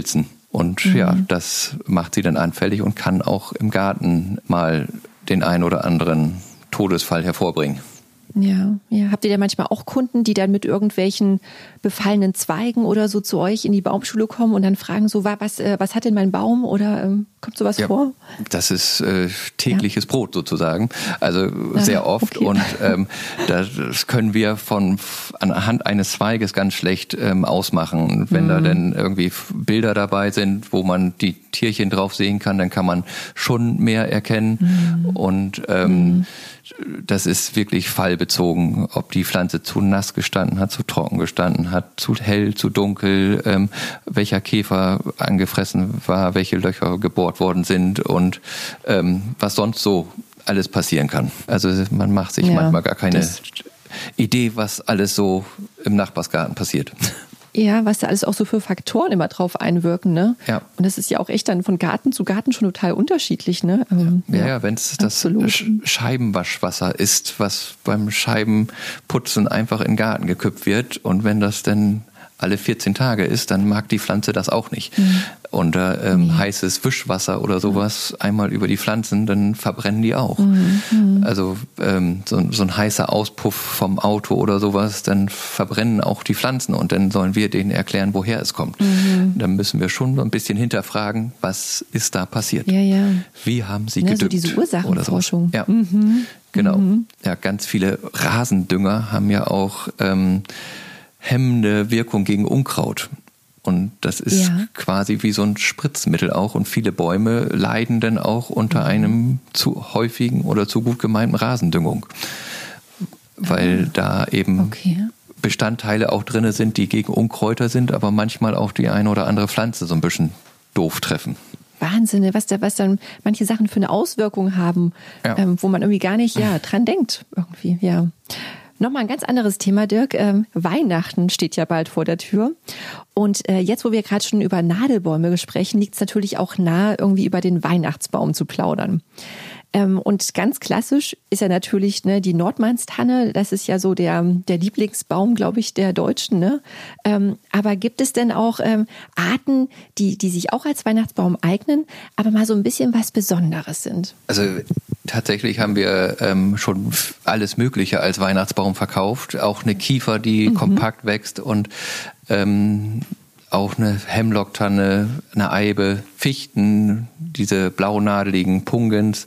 Und Mhm. ja, das macht sie dann anfällig und kann auch im Garten mal den ein oder anderen Todesfall hervorbringen. Ja, ja. Habt ihr da manchmal auch Kunden, die dann mit irgendwelchen befallenen Zweigen oder so zu euch in die Baumschule kommen und dann fragen so, was, äh, was hat denn mein Baum oder ähm, kommt sowas Ja, vor? das ist äh, tägliches ja. Brot sozusagen, also Ah, sehr oft okay. und ähm, das können wir von anhand eines Zweiges ganz schlecht ähm, ausmachen. Wenn mhm. da dann irgendwie Bilder dabei sind, wo man die Tierchen drauf sehen kann, dann kann man schon mehr erkennen mhm. und ähm, mhm. das ist wirklich fallbezogen, ob die Pflanze zu nass gestanden hat, zu trocken gestanden hat, zu hell, zu dunkel, ähm, welcher Käfer angefressen war, welche Löcher gebohrt worden sind und ähm, was sonst so alles passieren kann. Also man macht sich ja, manchmal gar keine Idee, was alles so im Nachbarsgarten passiert. Ja, was da alles auch so für Faktoren immer drauf einwirken, ne? Ja. Und das ist ja auch echt dann von Garten zu Garten schon total unterschiedlich, ne? Ähm, ja, ja, ja wenn es das Sch- Scheibenwaschwasser ist, was beim Scheibenputzen einfach in den Garten gekippt wird und wenn das dann alle vierzehn Tage ist, dann mag die Pflanze das auch nicht. Mhm. Und äh, ähm, mhm. heißes Wischwasser oder sowas mhm. einmal über die Pflanzen, dann verbrennen die auch. Mhm. Also ähm, so, so ein heißer Auspuff vom Auto oder sowas, dann verbrennen auch die Pflanzen und dann sollen wir denen erklären, woher es kommt. Mhm. Dann müssen wir schon so ein bisschen hinterfragen, was ist da passiert? Ja, ja. Wie haben sie ja, gedüngt? So diese Ursachenforschung. Ja, mhm. genau. Mhm. Ja, ganz viele Rasendünger haben ja auch ähm, hemmende Wirkung gegen Unkraut. Und das ist ja. quasi wie so ein Spritzmittel auch. Und viele Bäume leiden dann auch unter einem zu häufigen oder zu gut gemeinten Rasendüngung. Weil ah. da eben okay. Bestandteile auch drin sind, die gegen Unkräuter sind, aber manchmal auch die eine oder andere Pflanze so ein bisschen doof treffen. Wahnsinn, was da, was dann manche Sachen für eine Auswirkung haben, ja. ähm, wo man irgendwie gar nicht ja, dran denkt. Irgendwie, ja. Nochmal ein ganz anderes Thema, Dirk. Ähm, Weihnachten steht ja bald vor der Tür. Und äh, jetzt, wo wir gerade schon über Nadelbäume sprechen, liegt es natürlich auch nahe, irgendwie über den Weihnachtsbaum zu plaudern. Ähm, und ganz klassisch ist ja natürlich ne, die Nordmannstanne. Das ist ja so der, der Lieblingsbaum, glaube ich, der Deutschen. Ne? Ähm, aber gibt es denn auch ähm, Arten, die, die sich auch als Weihnachtsbaum eignen, aber mal so ein bisschen was Besonderes sind? Also tatsächlich haben wir ähm, schon alles Mögliche als Weihnachtsbaum verkauft. Auch eine Kiefer, die mhm. kompakt wächst und ähm, auch eine Hemlocktanne, eine Eibe, Fichten, diese blaunadeligen Pungens,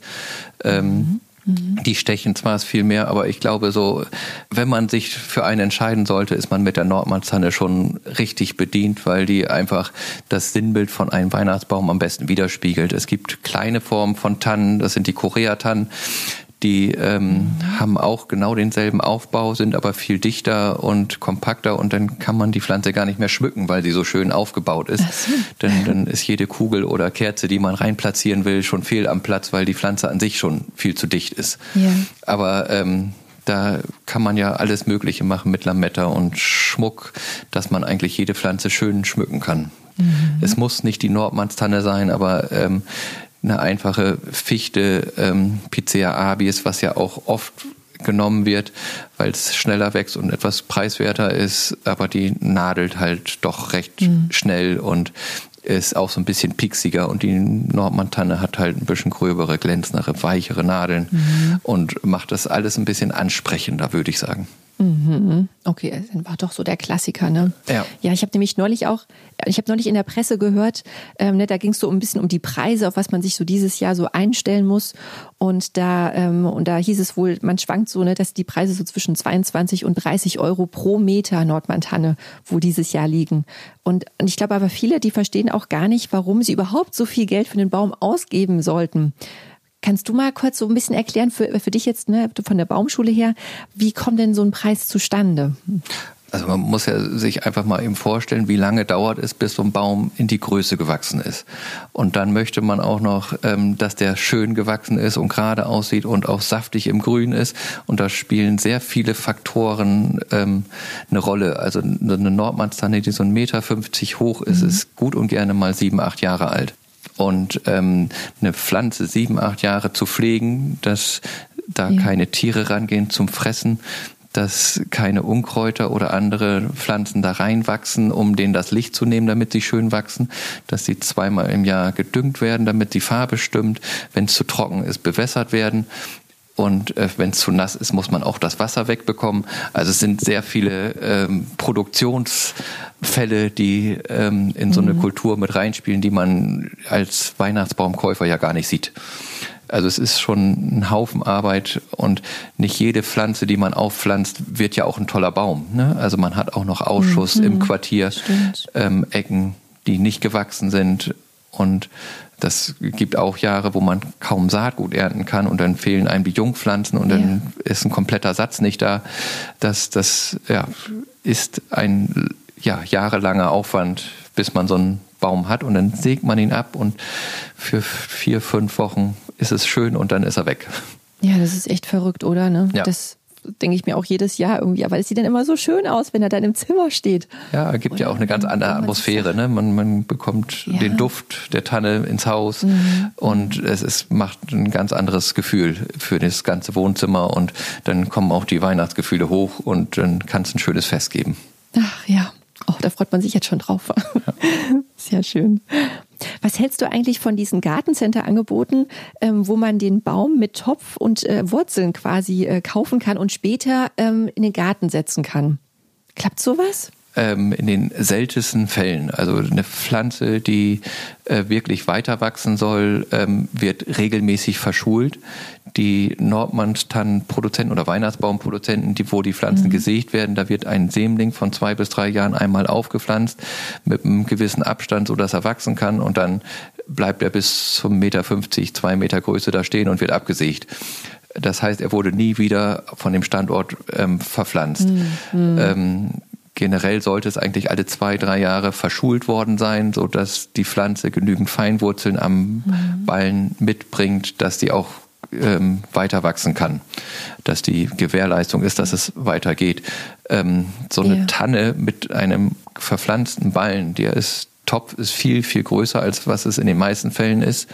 ähm, mhm. die stechen zwar viel mehr, aber ich glaube so, wenn man sich für einen entscheiden sollte, ist man mit der Nordmannstanne schon richtig bedient, weil die einfach das Sinnbild von einem Weihnachtsbaum am besten widerspiegelt. Es gibt kleine Formen von Tannen, das sind die Koreatannen. Die ähm, haben auch genau denselben Aufbau, sind aber viel dichter und kompakter und dann kann man die Pflanze gar nicht mehr schmücken, weil sie so schön aufgebaut ist. So. Dann, dann ist jede Kugel oder Kerze, die man rein platzieren will, schon fehl am Platz, weil die Pflanze an sich schon viel zu dicht ist. Ja. Aber ähm, da kann man ja alles Mögliche machen mit Lametta und Schmuck, dass man eigentlich jede Pflanze schön schmücken kann. Mhm. Es muss nicht die Nordmannstanne sein, aber ähm, eine einfache Fichte, ähm, Picea abies, was ja auch oft genommen wird, weil es schneller wächst und etwas preiswerter ist, aber die nadelt halt doch recht mhm. schnell und ist auch so ein bisschen pieksiger und die Nordmanntanne hat halt ein bisschen gröbere, glänzendere, weichere Nadeln mhm. und macht das alles ein bisschen ansprechender, würde ich sagen. Mhm. Okay, dann war doch so der Klassiker, ne? Ja. Ja, ich habe nämlich neulich auch, ich habe neulich in der Presse gehört, ähm, ne, da ging es so ein bisschen um die Preise, auf was man sich so dieses Jahr so einstellen muss. Und da ähm, und da hieß es wohl, man schwankt so, ne, dass die Preise so zwischen zweiundzwanzig und dreißig Euro pro Meter Nordmanntanne wohl dieses Jahr liegen. Und, und ich glaube aber viele, die verstehen auch gar nicht, warum sie überhaupt so viel Geld für den Baum ausgeben sollten. Kannst du mal kurz so ein bisschen erklären, für, für dich jetzt ne, von der Baumschule her, wie kommt denn so ein Preis zustande? Also man muss ja sich einfach mal eben vorstellen, wie lange dauert es, bis so ein Baum in die Größe gewachsen ist. Und dann möchte man auch noch, ähm, dass der schön gewachsen ist und gerade aussieht und auch saftig im Grün ist. Und da spielen sehr viele Faktoren ähm, eine Rolle. Also eine Nordmannstanne, die so ein Meter fünfzig hoch ist, mhm. ist gut und gerne mal sieben, acht Jahre alt. Und ähm, eine Pflanze sieben, acht Jahre zu pflegen, dass da ja. keine Tiere rangehen zum Fressen, dass keine Unkräuter oder andere Pflanzen da reinwachsen, um denen das Licht zu nehmen, damit sie schön wachsen, dass sie zweimal im Jahr gedüngt werden, damit die Farbe stimmt, wenn es zu trocken ist, bewässert werden. Und äh, wenn es zu nass ist, muss man auch das Wasser wegbekommen. Also es sind sehr viele ähm, Produktionsfälle, die ähm, in so eine mhm. Kultur mit reinspielen, die man als Weihnachtsbaumkäufer ja gar nicht sieht. Also es ist schon ein Haufen Arbeit und nicht jede Pflanze, die man aufpflanzt, wird ja auch ein toller Baum. Ne? Also man hat auch noch Ausschuss mhm. im Quartier, ähm, Ecken, die nicht gewachsen sind. Und das gibt auch Jahre, wo man kaum Saatgut ernten kann und dann fehlen einem die Jungpflanzen und dann ja. ist ein kompletter Satz nicht da. Das, das ja, ist ein ja, jahrelanger Aufwand, bis man so einen Baum hat und dann sägt man ihn ab und für vier, fünf Wochen ist es schön und dann ist er weg. Ja, das ist echt verrückt, oder? Ne? Ja. Das denke ich mir auch jedes Jahr irgendwie. Aber es sieht dann immer so schön aus, wenn er dann im Zimmer steht. Ja, es gibt oder ja auch eine ganz andere Atmosphäre. Ne? Man, man bekommt ja. den Duft der Tanne ins Haus mhm. und es ist, macht ein ganz anderes Gefühl für das ganze Wohnzimmer und dann kommen auch die Weihnachtsgefühle hoch und dann kann es ein schönes Fest geben. Ach ja, oh, da freut man sich jetzt schon drauf. Ja. Sehr schön. Was hältst du eigentlich von diesen Gartencenter-Angeboten, ähm, wo man den Baum mit Topf und äh, Wurzeln quasi äh, kaufen kann und später ähm, in den Garten setzen kann? Klappt sowas? Ähm, in den seltensten Fällen. Also eine Pflanze, die äh, wirklich weiter wachsen soll, ähm, wird regelmäßig verschult. Die Nordmannstannenproduzenten oder Weihnachtsbaumproduzenten, die, wo die Pflanzen mhm. gesägt werden, da wird ein Sämling von zwei bis drei Jahren einmal aufgepflanzt mit einem gewissen Abstand, sodass er wachsen kann und dann bleibt er bis zum Meter fünfzig, zwei Meter Größe da stehen und wird abgesägt. Das heißt, er wurde nie wieder von dem Standort ähm, verpflanzt. Mhm. Ähm, Generell sollte es eigentlich alle zwei, drei Jahre verschult worden sein, so dass die Pflanze genügend Feinwurzeln am mhm. Ballen mitbringt, dass die auch ähm, weiter wachsen kann. Dass die Gewährleistung ist, dass es weitergeht. Ähm, so eine ja. Tanne mit einem verpflanzten Ballen, der ist top, ist viel, viel größer, als was es in den meisten Fällen ist.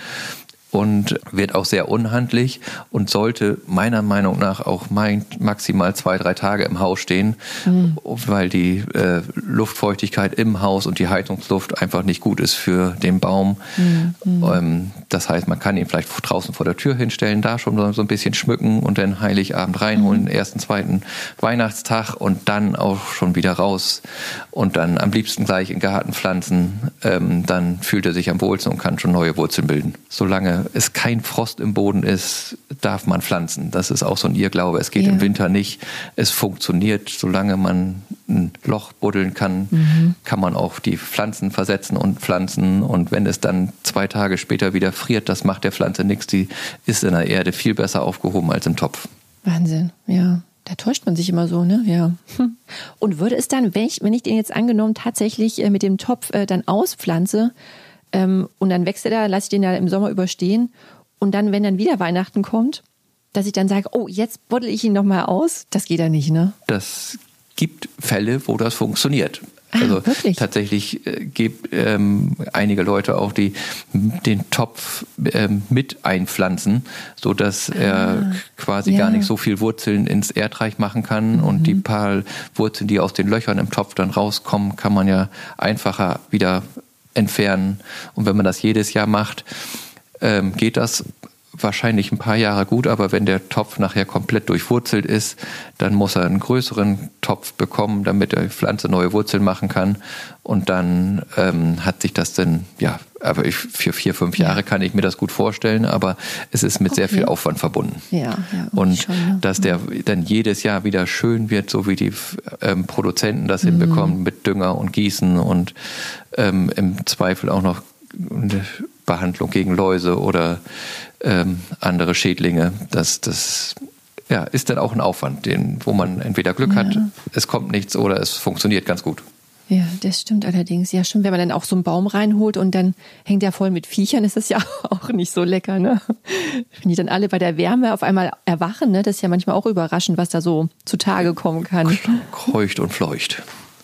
Und wird auch sehr unhandlich und sollte meiner Meinung nach auch maximal zwei, drei Tage im Haus stehen, mhm. weil die äh, Luftfeuchtigkeit im Haus und die Heizungsluft einfach nicht gut ist für den Baum. Mhm. Ähm, das heißt, man kann ihn vielleicht draußen vor der Tür hinstellen, da schon so ein bisschen schmücken und dann Heiligabend reinholen, mhm. ersten, zweiten Weihnachtstag und dann auch schon wieder raus und dann am liebsten gleich in den Garten pflanzen. Ähm, dann fühlt er sich am wohlsten und kann schon neue Wurzeln bilden. Solange es kein Frost im Boden ist, darf man pflanzen. Das ist auch so ein Irrglaube. Es geht ja. im Winter nicht. Es funktioniert, solange man ein Loch buddeln kann, mhm. kann man auch die Pflanzen versetzen und pflanzen. Und wenn es dann zwei Tage später wieder friert, das macht der Pflanze nichts. Die ist in der Erde viel besser aufgehoben als im Topf. Wahnsinn, ja. Da täuscht man sich immer so, ne? Ja. Und würde es dann, wenn ich, wenn ich den jetzt angenommen tatsächlich mit dem Topf dann auspflanze, Ähm, und dann wächst er da, lasse ich den ja im Sommer überstehen. Und dann, wenn dann wieder Weihnachten kommt, dass ich dann sage, oh, jetzt buddel ich ihn nochmal aus. Das geht ja nicht, ne? Das gibt Fälle, wo das funktioniert. Ah, also wirklich? Tatsächlich äh, gibt ähm, einige Leute auch, die den Topf ähm, mit einpflanzen, sodass ah, er quasi ja. gar nicht so viel Wurzeln ins Erdreich machen kann. Mhm. Und die paar Wurzeln, die aus den Löchern im Topf dann rauskommen, kann man ja einfacher wieder entfernen. Und wenn man das jedes Jahr macht, ähm, geht das wahrscheinlich ein paar Jahre gut, aber wenn der Topf nachher komplett durchwurzelt ist, dann muss er einen größeren Topf bekommen, damit die Pflanze neue Wurzeln machen kann. Und dann ähm, hat sich das dann, ja, aber ich, für vier, fünf Jahre kann ich mir das gut vorstellen, aber es ist mit okay. sehr viel Aufwand verbunden. Ja, ja, und schon, ja. dass der dann jedes Jahr wieder schön wird, so wie die ähm, Produzenten das mhm. hinbekommen, mit Dünger und Gießen und ähm, im Zweifel auch noch eine Behandlung gegen Läuse oder ähm, andere Schädlinge. Das, das ja, ist dann auch ein Aufwand, den, wo man entweder Glück ja. hat, es kommt nichts oder es funktioniert ganz gut. Ja, das stimmt allerdings. Ja, schon, wenn man dann auch so einen Baum reinholt und dann hängt der voll mit Viechern, ist das ja auch nicht so lecker, ne? Wenn die dann alle bei der Wärme auf einmal erwachen, ne? Das ist ja manchmal auch überraschend, was da so zutage kommen kann. Kreucht und fleucht.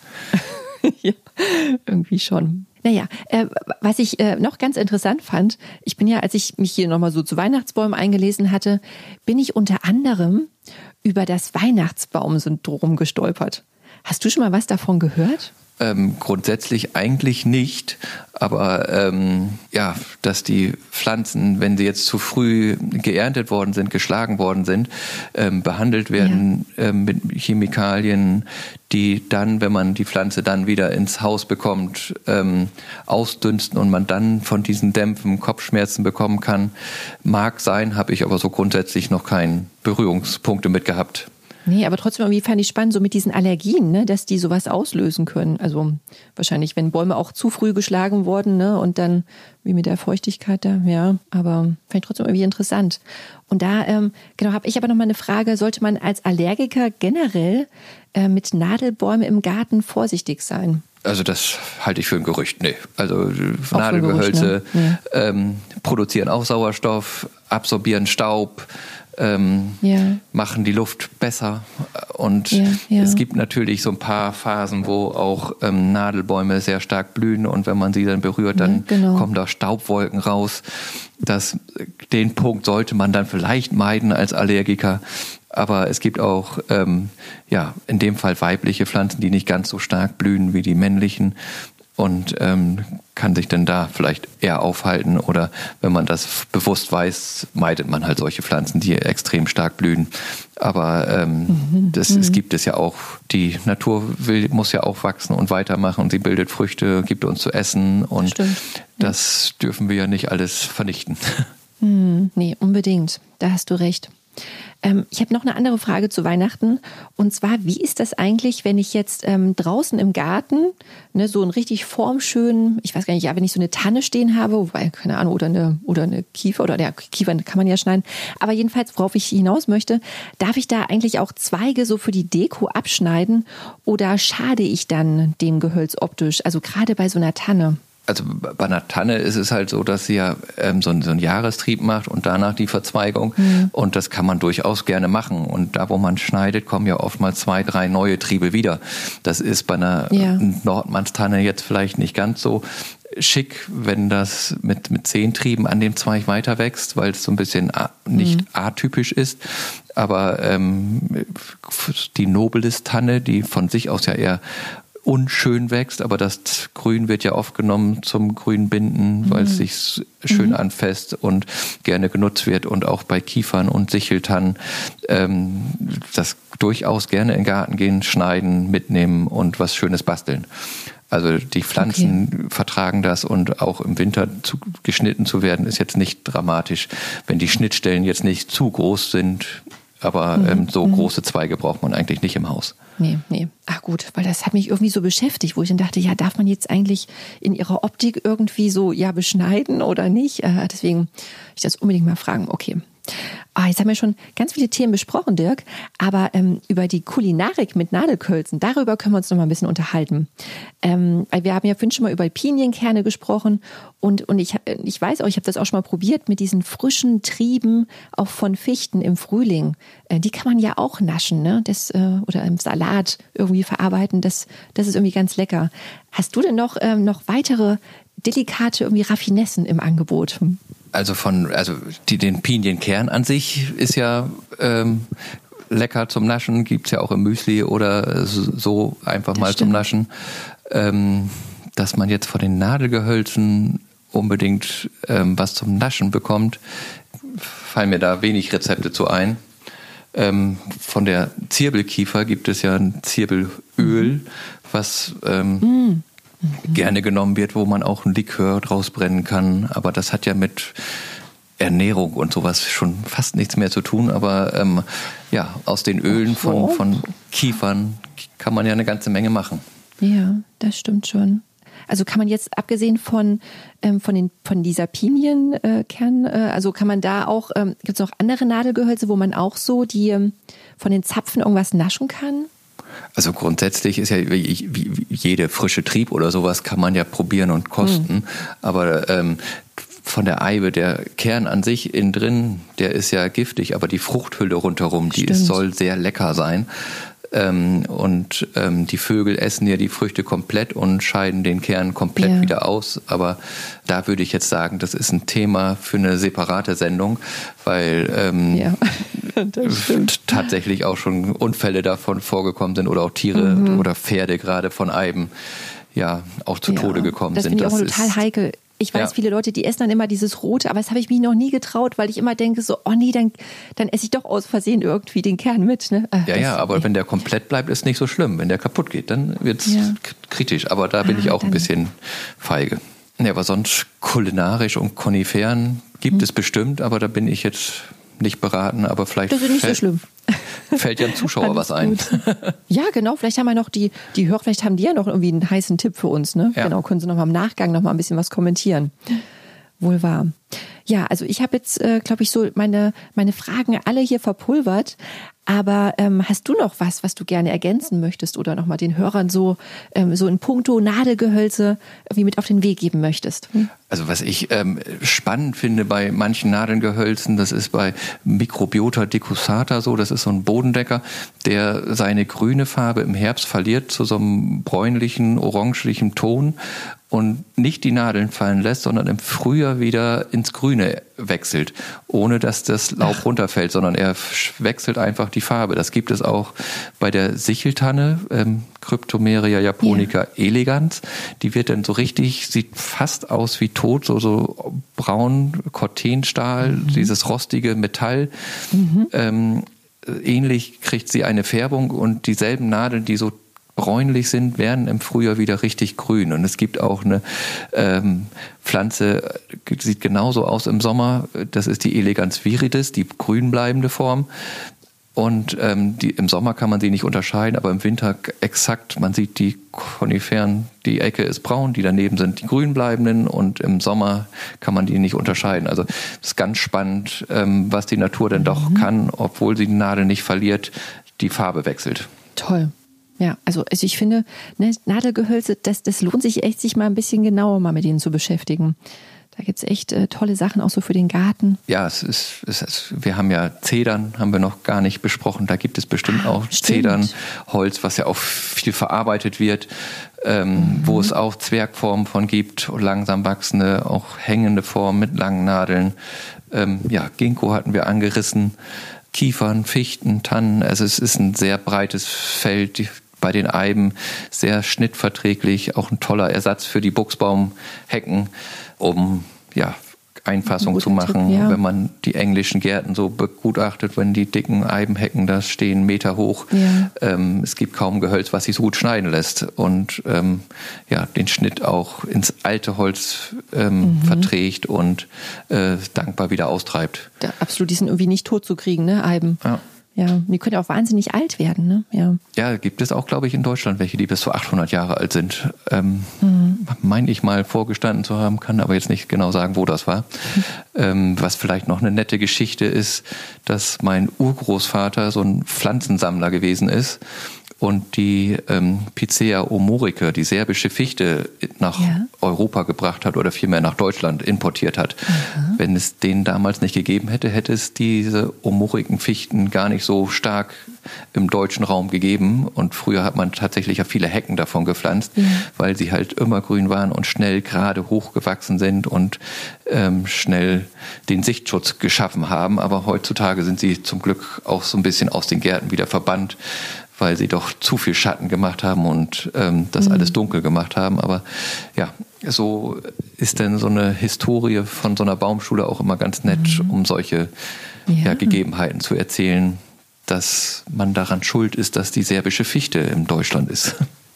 Ja, irgendwie schon. Naja, äh, was ich äh, noch ganz interessant fand, ich bin ja, als ich mich hier nochmal so zu Weihnachtsbäumen eingelesen hatte, bin ich unter anderem über das Weihnachtsbaum-Syndrom gestolpert. Hast du schon mal was davon gehört? Ähm, grundsätzlich eigentlich nicht, aber ähm, ja, dass die Pflanzen, wenn sie jetzt zu früh geerntet worden sind, geschlagen worden sind, ähm, behandelt werden ja. ähm, mit Chemikalien, die dann, wenn man die Pflanze dann wieder ins Haus bekommt, ähm, ausdünsten und man dann von diesen Dämpfen Kopfschmerzen bekommen kann, mag sein, habe ich aber so grundsätzlich noch keine Berührungspunkte mit gehabt. Nee, aber trotzdem irgendwie fand ich spannend, so mit diesen Allergien, ne, dass die sowas auslösen können. Also wahrscheinlich, wenn Bäume auch zu früh geschlagen wurden, ne, und dann wie mit der Feuchtigkeit da, ja, aber fand ich trotzdem irgendwie interessant. Und da, ähm, genau, habe ich aber noch mal eine Frage, sollte man als Allergiker generell äh, mit Nadelbäumen im Garten vorsichtig sein? Also das halte ich für ein Gerücht, nee. Also auch Nadelgehölze Gerücht, ne? ja. ähm, produzieren auch Sauerstoff, absorbieren Staub, Ähm, ja. machen die Luft besser und ja, ja. es gibt natürlich so ein paar Phasen, wo auch ähm, Nadelbäume sehr stark blühen und wenn man sie dann berührt, dann ja, genau. kommen da Staubwolken raus. Das, den Punkt sollte man dann vielleicht meiden als Allergiker, aber es gibt auch ähm, ja in dem Fall weibliche Pflanzen, die nicht ganz so stark blühen wie die männlichen. Und ähm, kann sich dann da vielleicht eher aufhalten oder wenn man das bewusst weiß, meidet man halt solche Pflanzen, die extrem stark blühen. Aber ähm, mhm, das mhm. es gibt es ja auch. Die Natur will, muss ja auch wachsen und weitermachen und sie bildet Früchte, gibt uns zu essen und Stimmt. das dürfen wir ja nicht alles vernichten. Mhm, nee, unbedingt. Da hast du recht. Ähm, ich habe noch eine andere Frage zu Weihnachten. Und zwar, wie ist das eigentlich, wenn ich jetzt ähm, draußen im Garten ne, so einen richtig formschönen, ich weiß gar nicht, ja, wenn ich so eine Tanne stehen habe, wobei, keine Ahnung, oder eine, oder eine Kiefer, oder ja, Kiefer kann man ja schneiden. Aber jedenfalls, worauf ich hinaus möchte, darf ich da eigentlich auch Zweige so für die Deko abschneiden oder schade ich dann dem Gehölz optisch? Also gerade bei so einer Tanne. Also bei einer Tanne ist es halt so, dass sie ja ähm, so, einen, so einen Jahrestrieb macht und danach die Verzweigung. Mhm. Und das kann man durchaus gerne machen. Und da, wo man schneidet, kommen ja oftmals zwei, drei neue Triebe wieder. Das ist bei einer ja. Nordmannstanne jetzt vielleicht nicht ganz so schick, wenn das mit, mit zehn Trieben an dem Zweig weiter wächst, weil es so ein bisschen a- nicht mhm. atypisch ist. Aber ähm, die Nobilis-Tanne, die von sich aus ja eher unschön wächst, aber das Grün wird ja oft genommen zum Grünbinden, mhm. weil es sich schön mhm. anfasst und gerne genutzt wird und auch bei Kiefern und Sicheltannen ähm, das durchaus gerne in den Garten gehen, schneiden, mitnehmen und was Schönes basteln. Also die Pflanzen okay. vertragen das und auch im Winter zu, geschnitten zu werden, ist jetzt nicht dramatisch, wenn die Schnittstellen jetzt nicht zu groß sind, aber mhm. ähm, so mhm. große Zweige braucht man eigentlich nicht im Haus. Nee, nee. Ach gut, weil das hat mich irgendwie so beschäftigt, wo ich dann dachte, ja, darf man jetzt eigentlich in ihrer Optik irgendwie so, ja, beschneiden oder nicht? Äh, deswegen ich das unbedingt mal fragen. Okay. Ah, jetzt haben wir schon ganz viele Themen besprochen, Dirk, aber ähm, über die Kulinarik mit Nadelkölzen, darüber können wir uns noch mal ein bisschen unterhalten. Ähm, wir haben ja vorhin schon mal über Pinienkerne gesprochen und, und ich, ich weiß auch, ich habe das auch schon mal probiert mit diesen frischen Trieben auch von Fichten im Frühling. Äh, die kann man ja auch naschen, ne? Das, äh, oder im Salat irgendwie verarbeiten, das, das ist irgendwie ganz lecker. Hast du denn noch, ähm, noch weitere delikate irgendwie Raffinessen im Angebot? Also von, also die, den Pinienkern an sich ist ja ähm, lecker zum Naschen, gibt's ja auch im Müsli oder so einfach das mal stimmt. Zum Naschen. Ähm, dass man jetzt von den Nadelgehölzen unbedingt ähm, was zum Naschen bekommt, fallen mir da wenig Rezepte zu ein. Ähm, von der Zirbelkiefer gibt es ja ein Zirbelöl, mhm. was ähm, mhm. gerne genommen wird, wo man auch ein Likör draus brennen kann. Aber das hat ja mit Ernährung und sowas schon fast nichts mehr zu tun. Aber ähm, ja, aus den Ölen von, von Kiefern kann man ja eine ganze Menge machen. Ja, das stimmt schon. Also kann man jetzt, abgesehen von, ähm, von, den, von dieser Pinienkern, äh, also kann man da auch, ähm, gibt es noch andere Nadelgehölze, wo man auch so die ähm, von den Zapfen irgendwas naschen kann? Also grundsätzlich ist ja wie, wie jede frische Trieb oder sowas kann man ja probieren und kosten, mhm. aber ähm, von der Eibe, der Kern an sich innen drin, der ist ja giftig, aber die Fruchthülle rundherum, die ist, soll sehr lecker sein. Ähm, und ähm, die Vögel essen ja die Früchte komplett und scheiden den Kern komplett ja. wieder aus. Aber da würde ich jetzt sagen, das ist ein Thema für eine separate Sendung, weil ähm, ja, tatsächlich auch schon Unfälle davon vorgekommen sind oder auch Tiere mhm. oder Pferde gerade von Eiben ja auch zu ja. Tode gekommen das sind. Das finde ich auch total heikel. Ich weiß, ja. viele Leute, die essen dann immer dieses Rote, aber das habe ich mich noch nie getraut, weil ich immer denke so, oh nee, dann, dann esse ich doch aus Versehen irgendwie den Kern mit. Ne? Ach, ja, ja, aber ey. wenn der komplett bleibt, ist nicht so schlimm. Wenn der kaputt geht, dann wird es ja. kritisch. Aber da bin ah, ich auch ein bisschen feige. Ja, aber sonst kulinarisch und Koniferen gibt hm. es bestimmt, aber da bin ich jetzt nicht beraten, aber vielleicht das ist nicht fällt, so schlimm. fällt ja dem Zuschauer was ein. Ja, genau, vielleicht haben wir noch die, die Hörer, vielleicht haben die ja noch irgendwie einen heißen Tipp für uns, ne? Ja. Genau, können sie noch mal im Nachgang noch mal ein bisschen was kommentieren. Wohl wahr. Ja, also ich habe jetzt, äh, glaube ich, so meine, meine Fragen alle hier verpulvert. Aber ähm, hast du noch was, was du gerne ergänzen möchtest oder nochmal den Hörern so, ähm, so in puncto Nadelgehölze irgendwie mit auf den Weg geben möchtest? Hm? Also was ich ähm, spannend finde bei manchen Nadelgehölzen, das ist bei Microbiota decussata so, das ist so ein Bodendecker, der seine grüne Farbe im Herbst verliert zu so einem bräunlichen, orangelichen Ton und nicht die Nadeln fallen lässt, sondern im Frühjahr wieder ins Grüne wechselt, ohne dass das Laub Ach. runterfällt, sondern er wechselt einfach die Farbe. Das gibt es auch bei der Sicheltanne, ähm, Cryptomeria japonica yeah. elegans. Die wird dann so richtig, sieht fast aus wie tot, so, so braun, Cortenstahl, mhm. dieses rostige Metall. Mhm. Ähm, ähnlich kriegt sie eine Färbung und dieselben Nadeln, die so bräunlich sind, werden im Frühjahr wieder richtig grün. Und es gibt auch eine ähm, Pflanze, sieht genauso aus im Sommer, das ist die Elegans viridis, die grün bleibende Form. Und ähm, die, im Sommer kann man sie nicht unterscheiden, aber im Winter exakt, man sieht die Koniferen, die Ecke ist braun, die daneben sind die grün bleibenden und im Sommer kann man die nicht unterscheiden. Also es ist ganz spannend, ähm, was die Natur denn doch mhm. kann, obwohl sie die Nadel nicht verliert, die Farbe wechselt. Toll. Ja, also, also ich finde, ne, Nadelgehölze, das, das lohnt sich echt, sich mal ein bisschen genauer mal mit denen zu beschäftigen. Da gibt's echt äh, tolle Sachen auch so für den Garten. Ja, es ist, es ist, wir haben ja Zedern, haben wir noch gar nicht besprochen. Da gibt es bestimmt ah, auch stimmt. Zedernholz, was ja auch viel verarbeitet wird, ähm, mhm. wo es auch Zwergformen von gibt, langsam wachsende, auch hängende Formen mit langen Nadeln. Ähm, ja, Ginkgo hatten wir angerissen, Kiefern, Fichten, Tannen. Also es ist ein sehr breites Feld. Die, bei den Eiben sehr schnittverträglich, auch ein toller Ersatz für die Buchsbaumhecken, um ja, Einfassung zu machen, Tipp, ja. wenn man die englischen Gärten so begutachtet, wenn die dicken Eibenhecken da stehen, Meter hoch. Ja. Ähm, es gibt kaum Gehölz, was sich so gut schneiden lässt und ähm, ja, den Schnitt auch ins alte Holz ähm, mhm. verträgt und äh, dankbar wieder austreibt. Da, absolut, die sind irgendwie nicht tot zu kriegen, ne, Eiben. Ja. Ja, die können ja auch wahnsinnig alt werden, ne? Ja, ja, gibt es auch, glaube ich, in Deutschland welche, die bis zu achthundert Jahre alt sind. Ähm, mhm. Meine ich mal vorgestanden zu haben, kann aber jetzt nicht genau sagen, wo das war. Mhm. Ähm, was vielleicht noch eine nette Geschichte ist, dass mein Urgroßvater so ein Pflanzensammler gewesen ist und die ähm, Picea omorica, die serbische Fichte, nach ja. Europa gebracht hat oder vielmehr nach Deutschland importiert hat. Mhm. Wenn es den damals nicht gegeben hätte, hätte es diese Omorikenfichten gar nicht so stark im deutschen Raum gegeben. Und früher hat man tatsächlich ja viele Hecken davon gepflanzt, mhm. weil sie halt immergrün waren und schnell gerade hochgewachsen sind und ähm, schnell den Sichtschutz geschaffen haben. Aber heutzutage sind sie zum Glück auch so ein bisschen aus den Gärten wieder verbannt, weil sie doch zu viel Schatten gemacht haben und ähm, das mhm. alles dunkel gemacht haben. Aber ja, so ist denn so eine Historie von so einer Baumschule auch immer ganz nett, mhm. um solche ja. Ja, Gegebenheiten zu erzählen, dass man daran schuld ist, dass die serbische Fichte in Deutschland ist.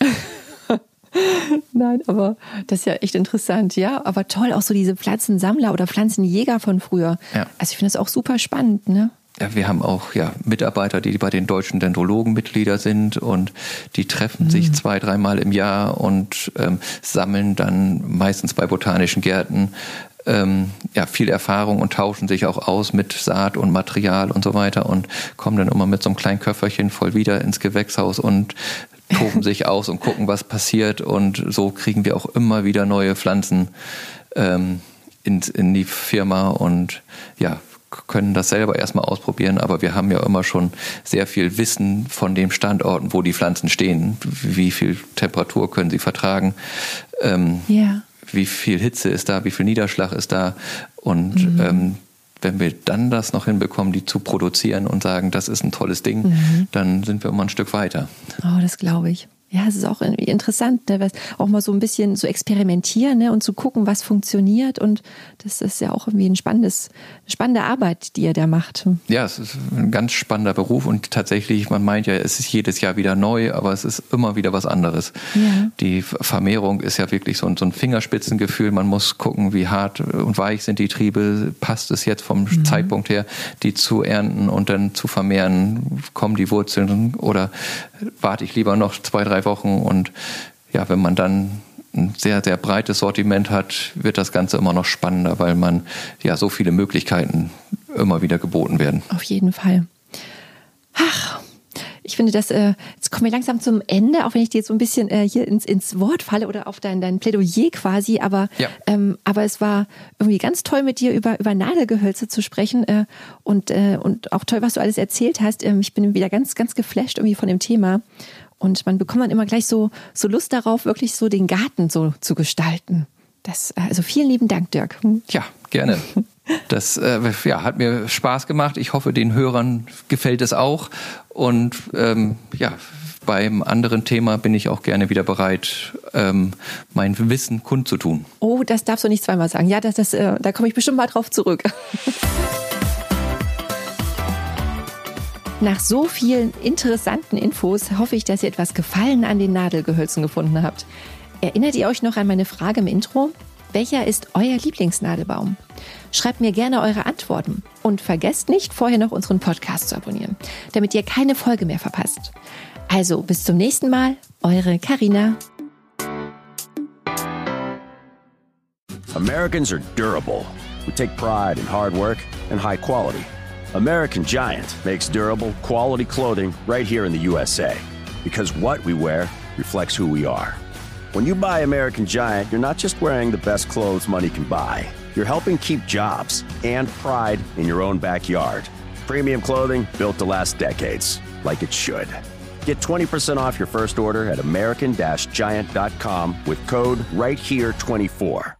Nein, aber das ist ja echt interessant, ja. Aber toll, auch so diese Pflanzensammler oder Pflanzenjäger von früher. Ja. Also ich finde das auch super spannend, ne? Ja, wir haben auch ja, Mitarbeiter, die bei den deutschen Dendrologen Mitglieder sind und die treffen mhm. sich zwei, dreimal im Jahr und ähm, sammeln dann meistens bei botanischen Gärten ähm, ja, viel Erfahrung und tauschen sich auch aus mit Saat und Material und so weiter und kommen dann immer mit so einem kleinen Köfferchen voll wieder ins Gewächshaus und toben sich aus und gucken, was passiert und so kriegen wir auch immer wieder neue Pflanzen ähm, in, in die Firma und ja, können das selber erstmal ausprobieren, aber wir haben ja immer schon sehr viel Wissen von den Standorten, wo die Pflanzen stehen. Wie viel Temperatur können sie vertragen? Ähm, ja. Wie viel Hitze ist da? Wie viel Niederschlag ist da? Und mhm. ähm, wenn wir dann das noch hinbekommen, die zu produzieren und sagen, das ist ein tolles Ding, mhm. dann sind wir immer ein Stück weiter. Oh, das glaube ich. Ja, es ist auch irgendwie interessant, ne? Auch mal so ein bisschen so experimentieren, ne? Und zu gucken, was funktioniert. Und das ist ja auch irgendwie ein spannendes, eine spannende Arbeit, die ihr da macht. Ja, es ist ein ganz spannender Beruf und tatsächlich, man meint ja, es ist jedes Jahr wieder neu, aber es ist immer wieder was anderes. Ja. Die Vermehrung ist ja wirklich so ein, so ein Fingerspitzengefühl. Man muss gucken, wie hart und weich sind die Triebe. Passt es jetzt vom mhm. Zeitpunkt her, die zu ernten und dann zu vermehren? Kommen die Wurzeln oder warte ich lieber noch zwei, drei Wochen? Und ja, wenn man dann ein sehr, sehr breites Sortiment hat, wird das Ganze immer noch spannender, weil man ja so viele Möglichkeiten immer wieder geboten werden. Auf jeden Fall. Ach, ich finde, das, äh, jetzt kommen wir langsam zum Ende, auch wenn ich dir jetzt so ein bisschen äh, hier ins, ins Wort falle oder auf dein, dein Plädoyer quasi, aber, ja. ähm, aber es war irgendwie ganz toll mit dir über, über Nadelgehölze zu sprechen äh, und, äh, und auch toll, was du alles erzählt hast. Ähm, ich bin wieder ganz, ganz geflasht irgendwie von dem Thema. Und man bekommt dann immer gleich so, so Lust darauf, wirklich so den Garten so zu gestalten. Das, also vielen lieben Dank, Dirk. Ja, gerne. Das äh, ja, hat mir Spaß gemacht. Ich hoffe, den Hörern gefällt es auch. Und ähm, ja, beim anderen Thema bin ich auch gerne wieder bereit, ähm, mein Wissen kundzutun. Oh, das darfst du nicht zweimal sagen. Ja, das, das, äh, da komme ich bestimmt mal drauf zurück. Nach so vielen interessanten Infos hoffe ich, dass ihr etwas Gefallen an den Nadelgehölzen gefunden habt. Erinnert ihr euch noch an meine Frage im Intro? Welcher ist euer Lieblingsnadelbaum? Schreibt mir gerne eure Antworten und vergesst nicht, vorher noch unseren Podcast zu abonnieren, damit ihr keine Folge mehr verpasst. Also bis zum nächsten Mal, eure Carina. Americans are durable. We take pride in hard work and high quality. American Giant makes durable, quality clothing right here in the U S A. Because what we wear reflects who we are. When you buy American Giant, you're not just wearing the best clothes money can buy. You're helping keep jobs and pride in your own backyard. Premium clothing built to last decades, like it should. Get twenty percent off your first order at American Giant dot com with code right here twenty-four.